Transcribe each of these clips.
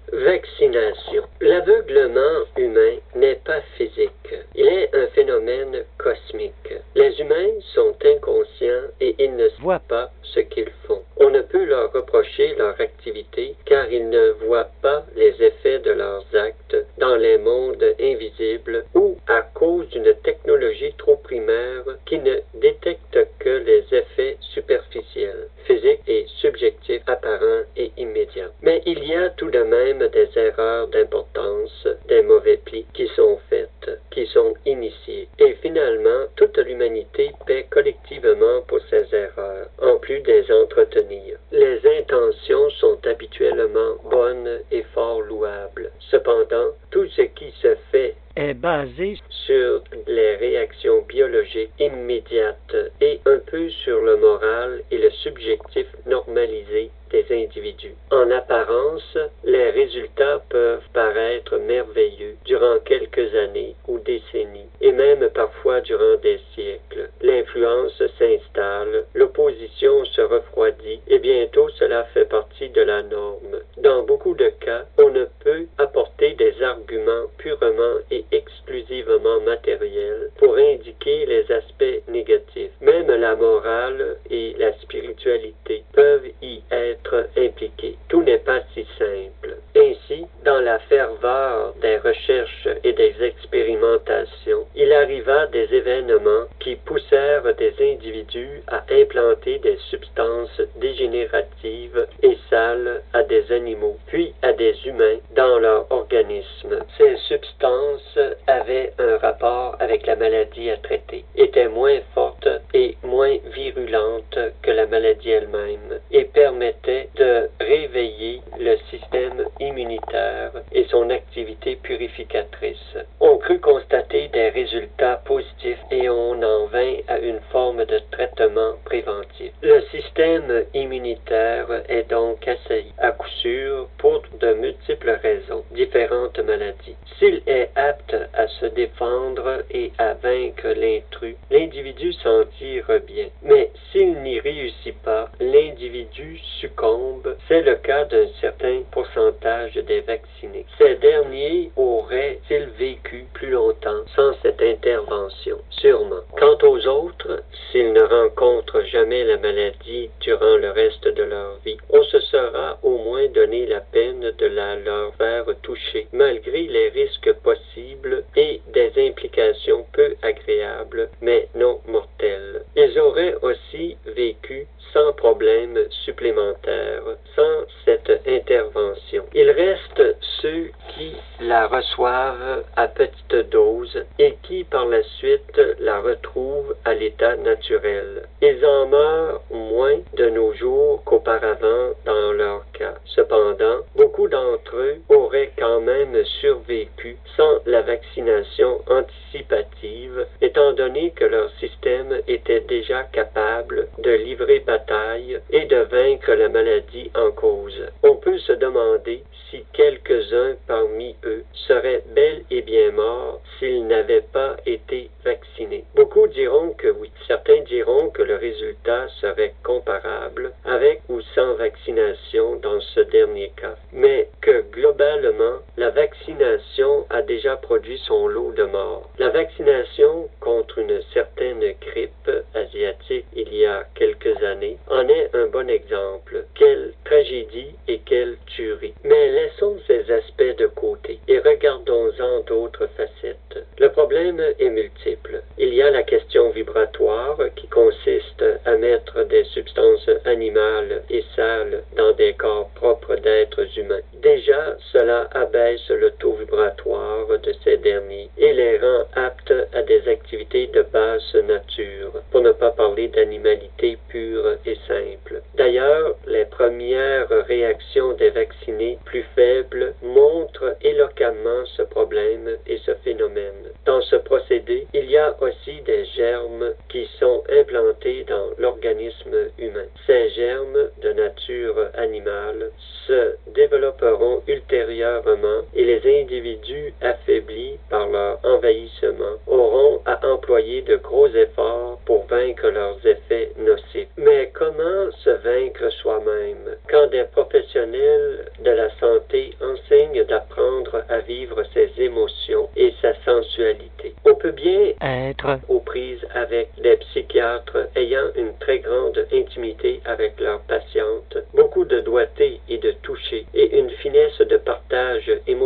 Vaccination. L'aveuglement humain n'est pas physique. Il est un phénomène cosmique. Les humains sont inconscients et ils ne voient pas ce qu'ils font. On ne peut leur reprocher leur activité car ils ne voient pas les effets de leurs actes dans les mondes invisibles ou à cause d'une technologie trop primaire qui ne détecte que les effets superficiels, physiques et subjectifs apparents et immédiats. Mais il y a tout de même des erreurs d'importance, des mauvais plis qui sont faites, qui sont initiés. Et finalement, toute l'humanité paie collectivement pour ces erreurs, en plus de les entretenir. Les intentions sont habituellement bonnes et fort louables. Cependant, tout ce qui se fait est basé sur les réactions biologiques immédiates et un peu sur le moral et le subjectif normalisé des individus. En apparence, les résultats peuvent paraître merveilleux durant quelques années ou décennies, et même parfois durant des siècles. L'influence s'installe, l'opposition se refroidit, et bientôt cela fait partie de la norme. Dans beaucoup de cas, on ne peut apporter des arguments purement et exclusivement matériels pour indiquer les aspects négatifs. Même la morale et la spiritualité peuvent y être impliqués. Tout n'est pas si simple. Ainsi, dans la ferveur des recherches et des expérimentations, il arriva des événements qui poussèrent des individus à implanter des substances dégénératives et sales à des animaux, puis à des humains dans leur organisme. Ces substances avaient un rapport avec la maladie à traiter, étaient moins fortes et moins virulentes que la maladie elle-même et permettaient de réveiller le système immunitaire et son activité purificatrice. On crut constater des résultats positifs et on en vint à une forme de traitement préventif. Le système immunitaire est donc assailli, à coup sûr, pour de multiples raisons, différentes maladies. S'il est apte à se défendre et à vaincre l'intrus, l'individu s'en tire bien. Mais s'il n'y réussit pas, l'individu succombe. C'est le cas d'un certain pourcentage des vaccinés. Ces derniers auraient-ils vécu plus longtemps sans cette intervention? Sûrement. Quant aux autres, s'ils ne rencontrent jamais la maladie durant le reste de leur vie, on se sera au moins donné la peine de la leur faire toucher, malgré les risques possibles et des implications peu agréables, mais non mortelles. Ils auraient aussi vécu sans problème supplémentaire, sans cette intervention. Il reste ceux qui la reçoivent à petite dose et qui par la suite la retrouvent à l'état naturel. Ils en meurent moins de nos jours qu'auparavant dans leur cas. Cependant, beaucoup d'entre eux auraient quand même survécu sans la vaccination anticipative, étant donné que leur système était déjà capable de livrer bataille et de vaincre la maladie en cause. On peut se demander si quelques-uns parmi eux seraient bel et bien morts s'ils n'avaient pas été vaccinés. Beaucoup diront que oui. Certains diront que le résultat serait comparable avec ou sans vaccination dans ce dernier cas, mais que globalement, la vaccination a déjà produit son lot de morts. La vaccination contre une certaine grippe asiatique il y a quelques années en est un bon exemple. Quelle tragédie et quelle tuerie. Mais laissons ces aspects de côté et regardons-en d'autres facettes. Le problème est multiple. Il y a la question vibratoire qui consiste à mettre des substances animales et sales dans des corps propres d'êtres humains. Déjà, cela abaisse le taux vibratoire de ces derniers et les rend aptes à des activités de basse nature, pour ne pas parler d'animalité pure et simple. D'ailleurs, les premières réactions des vaccinés plus faibles montrent éloquemment ce problème et ce phénomène. Dans ce procédé, il y a aussi des germes qui sont implantés dans l'organisme humain. Ces germes de nature animale se développeront ultérieurement et les individus affaiblis par leur envahissement auront à employer de gros efforts pour vaincre leurs effets nocifs. Mais comment se vaincre soi-même quand des professionnels de la santé enseignent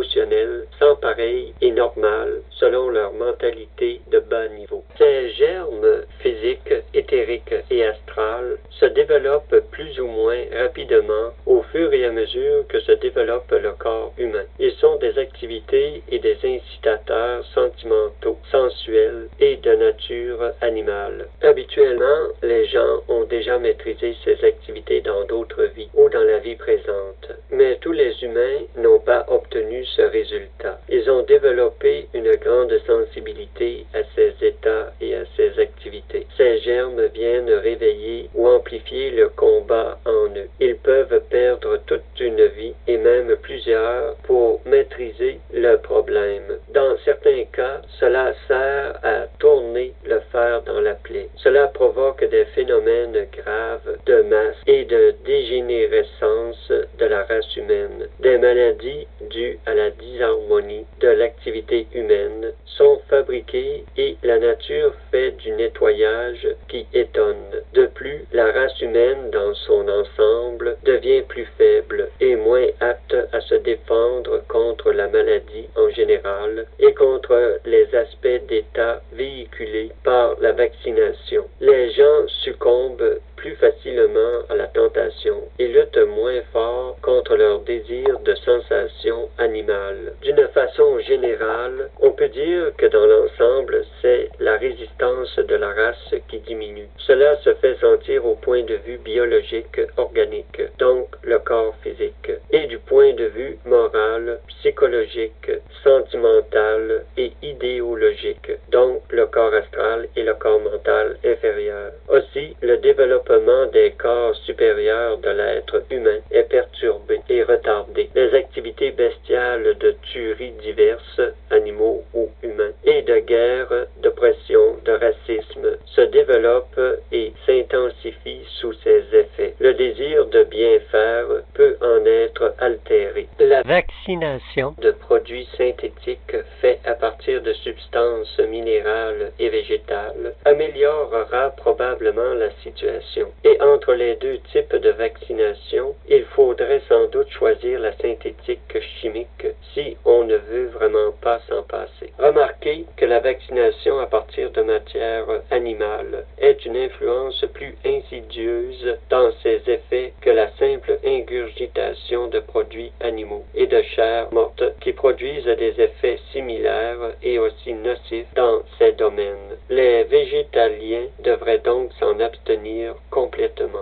émotionnel sans pareil et normal selon leur mentalité de bas niveau. Ces germes physiques, éthériques et astrales se développent plus ou moins rapidement au fur et à mesure que se développe le corps humain. Ils sont des activités et des incitateurs sentimentaux, sensuels et de nature animale. Habituellement, les gens ont déjà maîtrisé ces activités dans d'autres vies ou dans la vie présente. Mais tous les humains n'ont pas obtenu ce résultat. Ils ont développé une grande sensibilité à ces états et à ces activités. Ces germes viennent réveiller ou amplifier le combat en eux. Ils peuvent perdre toute une vie et même plusieurs pour maîtriser le problème. Dans certains cas, cela sert à tourner le fer dans la plaie. Cela provoque des phénomènes graves de masse et de dégénérescence de la race humaine. Des maladies dues à la disharmonie de l'activité humaine sont fabriquées et la nature fait du nettoyage qui étonne. De plus, la race humaine dans son ensemble devient plus faible et moins apte à se défendre contre la maladie en général et contre les aspects d'état véhiculés par la vaccination. Les gens succombent plus facilement à la tentation et luttent moins fort contre leur désir de sensation animale. D'une façon générale, on peut dire que dans l'ensemble, c'est la résistance de la race qui diminue. Cela se fait sentir au point de vue biologique, organique, donc le corps physique, et du point de vue moral, psychologique, sentimental et idéologique, donc le corps astral et le corps mental inférieur. Aussi, le développement des corps supérieurs de l'être humain est perturbé et retardé. Les activités bestiales de tueries diverses, animaux ou humains, et de guerre, d'oppression, de racisme se développent et s'intensifient sous ces effets. Le désir de bien faire peut en être altéré. La vaccination de produits synthétiques faits à partir de substances minérales et végétales améliorera probablement la situation. Et entre les deux types de vaccination, il faudrait sans doute choisir la synthétique chimique si on ne veut vraiment pas s'en passer. Remarquez que la vaccination à partir de matière animale est une influence plus insidieuse dans ses effets que la simple ingurgitation de produits animaux et de chair morte qui produisent des effets similaires et aussi nocifs dans ces domaines. Les végétaliens devraient donc s'en abstenir complètement.